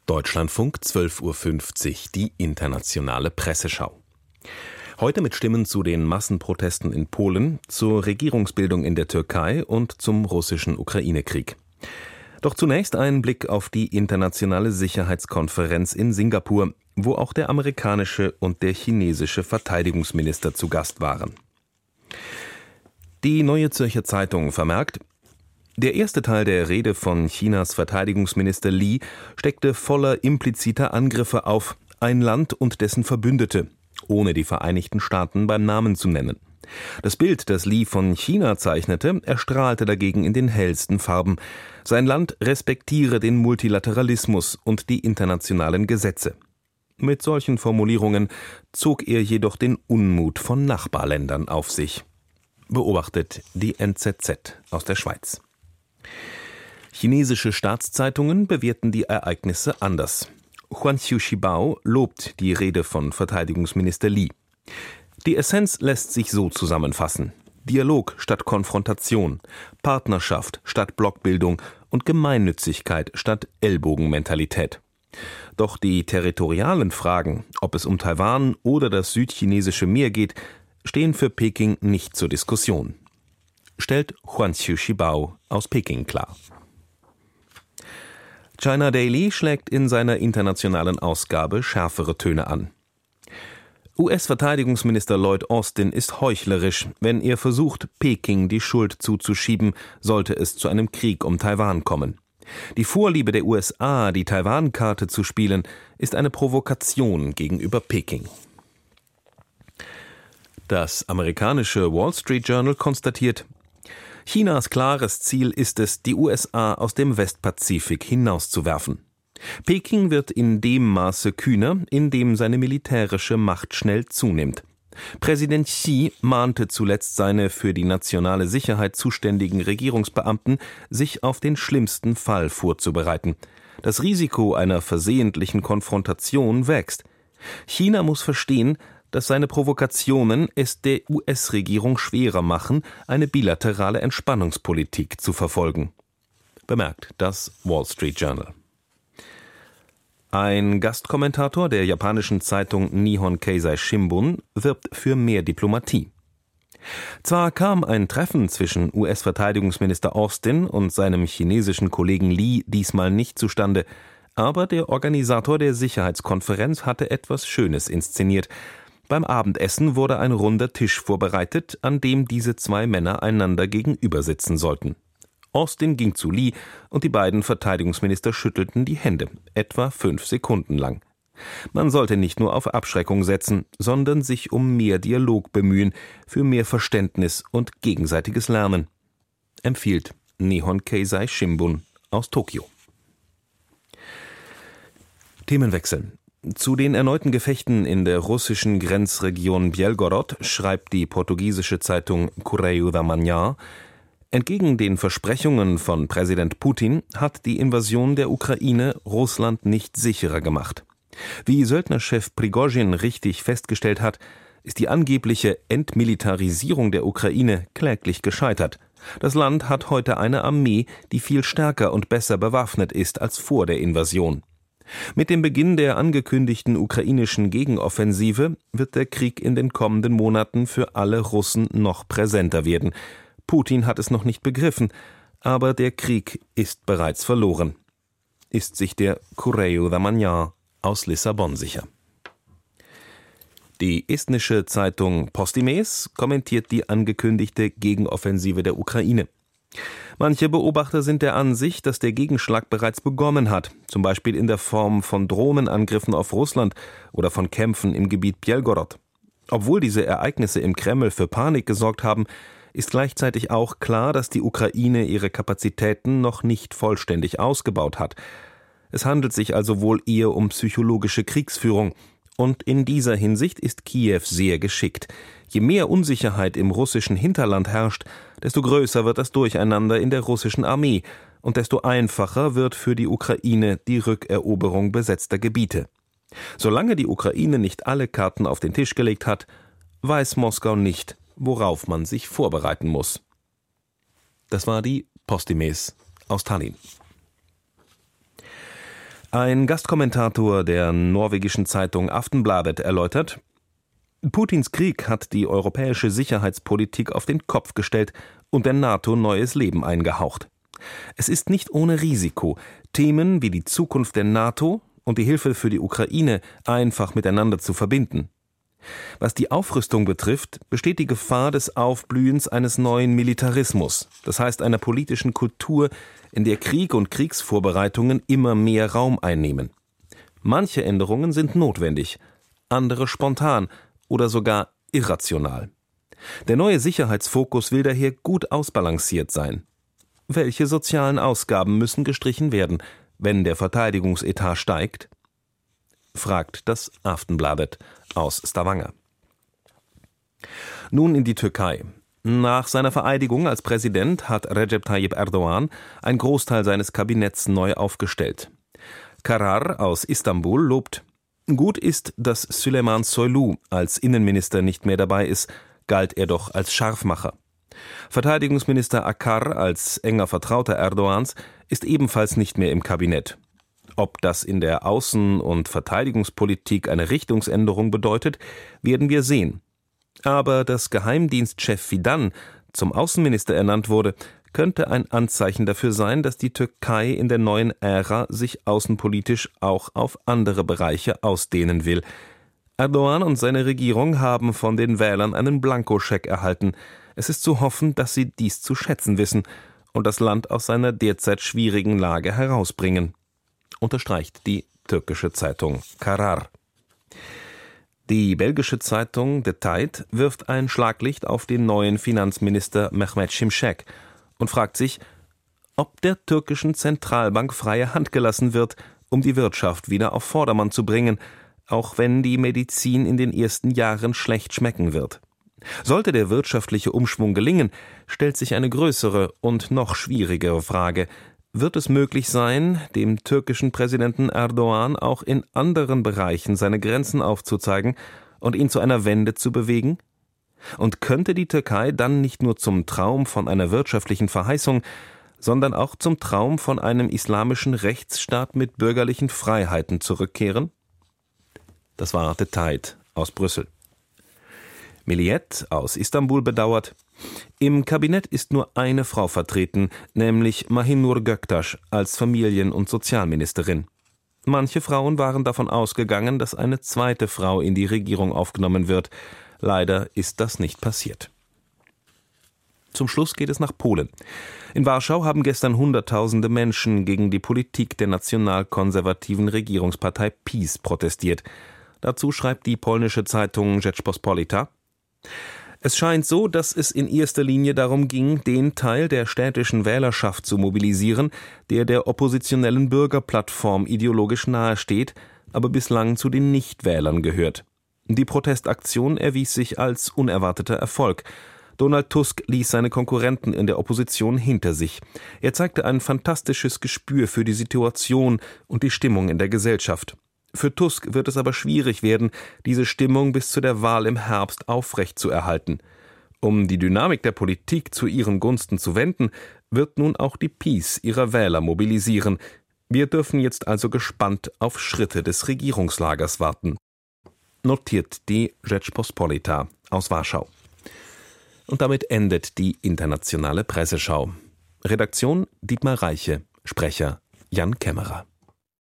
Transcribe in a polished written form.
Deutschlandfunk 12.50 Uhr, die internationale Presseschau. Heute mit Stimmen zu den Massenprotesten in Polen, zur Regierungsbildung in der Türkei und zum russischen Ukraine-Krieg. Doch zunächst ein Blick auf die internationale Sicherheitskonferenz in Singapur, wo auch der amerikanische und der chinesische Verteidigungsminister zu Gast waren. Die Neue Zürcher Zeitung vermerkt: Der erste Teil der Rede von Chinas Verteidigungsminister Li steckte voller impliziter Angriffe auf ein Land und dessen Verbündete, ohne die Vereinigten Staaten beim Namen zu nennen. Das Bild, das Li von China zeichnete, erstrahlte dagegen in den hellsten Farben. Sein Land respektiere den Multilateralismus und die internationalen Gesetze. Mit solchen Formulierungen zog er jedoch den Unmut von Nachbarländern auf sich. Beobachtet die NZZ aus der Schweiz. Chinesische Staatszeitungen bewerten die Ereignisse anders. Huanqiu Shibao lobt die Rede von Verteidigungsminister Li. Die Essenz lässt sich so zusammenfassen: Dialog statt Konfrontation, Partnerschaft statt Blockbildung und Gemeinnützigkeit statt Ellbogenmentalität. Doch die territorialen Fragen, ob es um Taiwan oder das südchinesische Meer geht, stehen für Peking nicht zur Diskussion, stellt Huanqiu Shibao aus Peking klar. China Daily schlägt in seiner internationalen Ausgabe schärfere Töne an. US-Verteidigungsminister Lloyd Austin ist heuchlerisch, wenn er versucht, Peking die Schuld zuzuschieben, sollte es zu einem Krieg um Taiwan kommen. Die Vorliebe der USA, die Taiwan-Karte zu spielen, ist eine Provokation gegenüber Peking. Das amerikanische Wall Street Journal konstatiert: Chinas klares Ziel ist es, die USA aus dem Westpazifik hinauszuwerfen. Peking wird in dem Maße kühner, in dem seine militärische Macht schnell zunimmt. Präsident Xi mahnte zuletzt seine für die nationale Sicherheit zuständigen Regierungsbeamten, sich auf den schlimmsten Fall vorzubereiten. Das Risiko einer versehentlichen Konfrontation wächst. China muss verstehen, dass seine Provokationen es der US-Regierung schwerer machen, eine bilaterale Entspannungspolitik zu verfolgen. Bemerkt das Wall Street Journal. Ein Gastkommentator der japanischen Zeitung Nihon Keizai Shimbun wirbt für mehr Diplomatie. Zwar kam ein Treffen zwischen US-Verteidigungsminister Austin und seinem chinesischen Kollegen Li diesmal nicht zustande, aber der Organisator der Sicherheitskonferenz hatte etwas Schönes inszeniert. Beim Abendessen wurde ein runder Tisch vorbereitet, an dem diese zwei Männer einander gegenüber sitzen sollten. Austin ging zu Li und die beiden Verteidigungsminister schüttelten die Hände, etwa 5 Sekunden lang. Man sollte nicht nur auf Abschreckung setzen, sondern sich um mehr Dialog bemühen, für mehr Verständnis und gegenseitiges Lernen, empfiehlt Nihon Keizai Shimbun aus Tokio. Themenwechsel. Zu den erneuten Gefechten in der russischen Grenzregion Belgorod schreibt die portugiesische Zeitung Correio da Manhã: Entgegen den Versprechungen von Präsident Putin hat die Invasion der Ukraine Russland nicht sicherer gemacht. Wie Söldnerchef Prigozhin richtig festgestellt hat, ist die angebliche Entmilitarisierung der Ukraine kläglich gescheitert. Das Land hat heute eine Armee, die viel stärker und besser bewaffnet ist als vor der Invasion. Mit dem Beginn der angekündigten ukrainischen Gegenoffensive wird der Krieg in den kommenden Monaten für alle Russen noch präsenter werden. Putin hat es noch nicht begriffen, aber der Krieg ist bereits verloren. Ist sich der Correio da Manhã aus Lissabon sicher. Die estnische Zeitung Postimees kommentiert die angekündigte Gegenoffensive der Ukraine. Manche Beobachter sind der Ansicht, dass der Gegenschlag bereits begonnen hat, zum Beispiel in der Form von Drohnenangriffen auf Russland oder von Kämpfen im Gebiet Belgorod. Obwohl diese Ereignisse im Kreml für Panik gesorgt haben, ist gleichzeitig auch klar, dass die Ukraine ihre Kapazitäten noch nicht vollständig ausgebaut hat. Es handelt sich also wohl eher um psychologische Kriegsführung. Und in dieser Hinsicht ist Kiew sehr geschickt. Je mehr Unsicherheit im russischen Hinterland herrscht, desto größer wird das Durcheinander in der russischen Armee und desto einfacher wird für die Ukraine die Rückeroberung besetzter Gebiete. Solange die Ukraine nicht alle Karten auf den Tisch gelegt hat, weiß Moskau nicht, worauf man sich vorbereiten muss. Das war die Postimees aus Tallinn. Ein Gastkommentator der norwegischen Zeitung Aftenbladet erläutert: Putins Krieg hat die europäische Sicherheitspolitik auf den Kopf gestellt und der NATO neues Leben eingehaucht. Es ist nicht ohne Risiko, Themen wie die Zukunft der NATO und die Hilfe für die Ukraine einfach miteinander zu verbinden. Was die Aufrüstung betrifft, besteht die Gefahr des Aufblühens eines neuen Militarismus, das heißt einer politischen Kultur, in der Krieg und Kriegsvorbereitungen immer mehr Raum einnehmen. Manche Änderungen sind notwendig, andere spontan oder sogar irrational. Der neue Sicherheitsfokus will daher gut ausbalanciert sein. Welche sozialen Ausgaben müssen gestrichen werden, wenn der Verteidigungsetat steigt? Fragt das Aftenbladet aus Stavanger. Nun in die Türkei. Nach seiner Vereidigung als Präsident hat Recep Tayyip Erdoğan einen Großteil seines Kabinetts neu aufgestellt. Karar aus Istanbul lobt: Gut ist, dass Süleyman Soylu als Innenminister nicht mehr dabei ist, galt er doch als Scharfmacher. Verteidigungsminister Akar als enger Vertrauter Erdogans ist ebenfalls nicht mehr im Kabinett. Ob das in der Außen- und Verteidigungspolitik eine Richtungsänderung bedeutet, werden wir sehen. Aber dass Geheimdienstchef Fidan zum Außenminister ernannt wurde, könnte ein Anzeichen dafür sein, dass die Türkei in der neuen Ära sich außenpolitisch auch auf andere Bereiche ausdehnen will. Erdoğan und seine Regierung haben von den Wählern einen Blankoscheck erhalten. Es ist zu hoffen, dass sie dies zu schätzen wissen und das Land aus seiner derzeit schwierigen Lage herausbringen, unterstreicht die türkische Zeitung Karar. Die belgische Zeitung The Tijd wirft ein Schlaglicht auf den neuen Finanzminister Mehmet Şimşek und fragt sich, ob der türkischen Zentralbank freie Hand gelassen wird, um die Wirtschaft wieder auf Vordermann zu bringen, auch wenn die Medizin in den ersten Jahren schlecht schmecken wird. Sollte der wirtschaftliche Umschwung gelingen, stellt sich eine größere und noch schwierigere Frage: Wird es möglich sein, dem türkischen Präsidenten Erdoğan auch in anderen Bereichen seine Grenzen aufzuzeigen und ihn zu einer Wende zu bewegen? Und könnte die Türkei dann nicht nur zum Traum von einer wirtschaftlichen Verheißung, sondern auch zum Traum von einem islamischen Rechtsstaat mit bürgerlichen Freiheiten zurückkehren? Das war The Tijd aus Brüssel. Milliyet aus Istanbul bedauert: Im Kabinett ist nur eine Frau vertreten, nämlich Mahinur Göktaş als Familien- und Sozialministerin. Manche Frauen waren davon ausgegangen, dass eine zweite Frau in die Regierung aufgenommen wird. Leider ist das nicht passiert. Zum Schluss geht es nach Polen. In Warschau haben gestern Hunderttausende Menschen gegen die Politik der nationalkonservativen Regierungspartei PiS protestiert. Dazu schreibt die polnische Zeitung Rzeczpospolita: Es scheint so, dass es in erster Linie darum ging, den Teil der städtischen Wählerschaft zu mobilisieren, der oppositionellen Bürgerplattform ideologisch nahesteht, aber bislang zu den Nichtwählern gehört. Die Protestaktion erwies sich als unerwarteter Erfolg. Donald Tusk ließ seine Konkurrenten in der Opposition hinter sich. Er zeigte ein fantastisches Gespür für die Situation und die Stimmung in der Gesellschaft. Für Tusk wird es aber schwierig werden, diese Stimmung bis zu der Wahl im Herbst aufrechtzuerhalten. Um die Dynamik der Politik zu ihren Gunsten zu wenden, wird nun auch die PiS ihre Wähler mobilisieren. Wir dürfen jetzt also gespannt auf Schritte des Regierungslagers warten. Notiert die Rzeczpospolita aus Warschau. Und damit endet die internationale Presseschau. Redaktion Dietmar Reiche, Sprecher Jan Kämmerer.